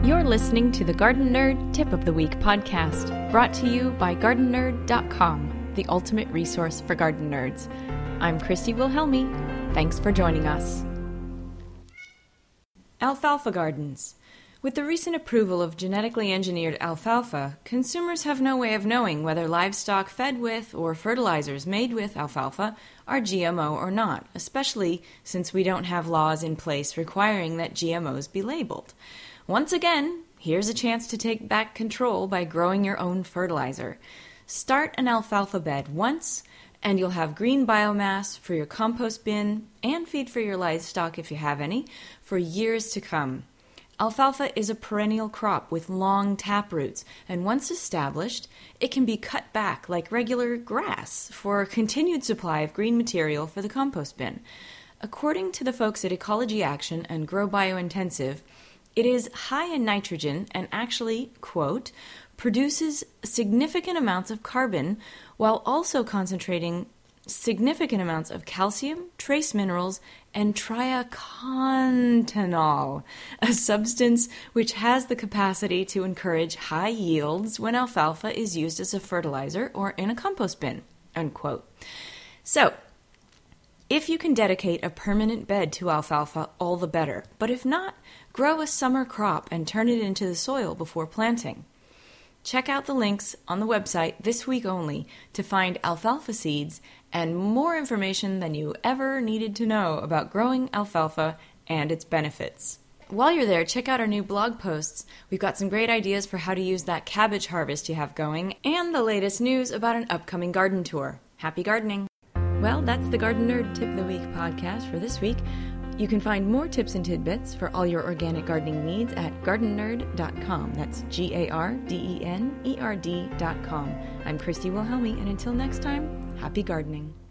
You're listening to the Garden Nerd Tip of the Week podcast, brought to you by GardenNerd.com, the ultimate resource for garden nerds. I'm Christy Wilhelmi. Thanks for joining us. Alfalfa gardens. With the recent approval of genetically engineered alfalfa, consumers have no way of knowing whether livestock fed with or fertilizers made with alfalfa are GMO or not, especially since we don't have laws in place requiring that GMOs be labeled. Once again, here's a chance to take back control by growing your own fertilizer. Start an alfalfa bed once, and you'll have green biomass for your compost bin and feed for your livestock if you have any, for years to come. Alfalfa is a perennial crop with long tap roots, and once established, it can be cut back like regular grass for a continued supply of green material for the compost bin. According to the folks at Ecology Action and Grow Biointensive, it is high in nitrogen and actually, quote, produces significant amounts of carbon while also concentrating significant amounts of calcium, trace minerals, and triacontanol, a substance which has the capacity to encourage high yields when alfalfa is used as a fertilizer or in a compost bin, unquote. So, if you can dedicate a permanent bed to alfalfa, all the better. But if not, grow a summer crop and turn it into the soil before planting. Check out the links on the website this week only to find alfalfa seeds and more information than you ever needed to know about growing alfalfa and its benefits. While you're there, check out our new blog posts. We've got some great ideas for how to use that cabbage harvest you have going and the latest news about an upcoming garden tour. Happy gardening! Well, that's the Garden Nerd Tip of the Week podcast for this week. You can find more tips and tidbits for all your organic gardening needs at GardenNerd.com. That's GardenNerd.com. I'm Christy Wilhelmi, and until next time, happy gardening.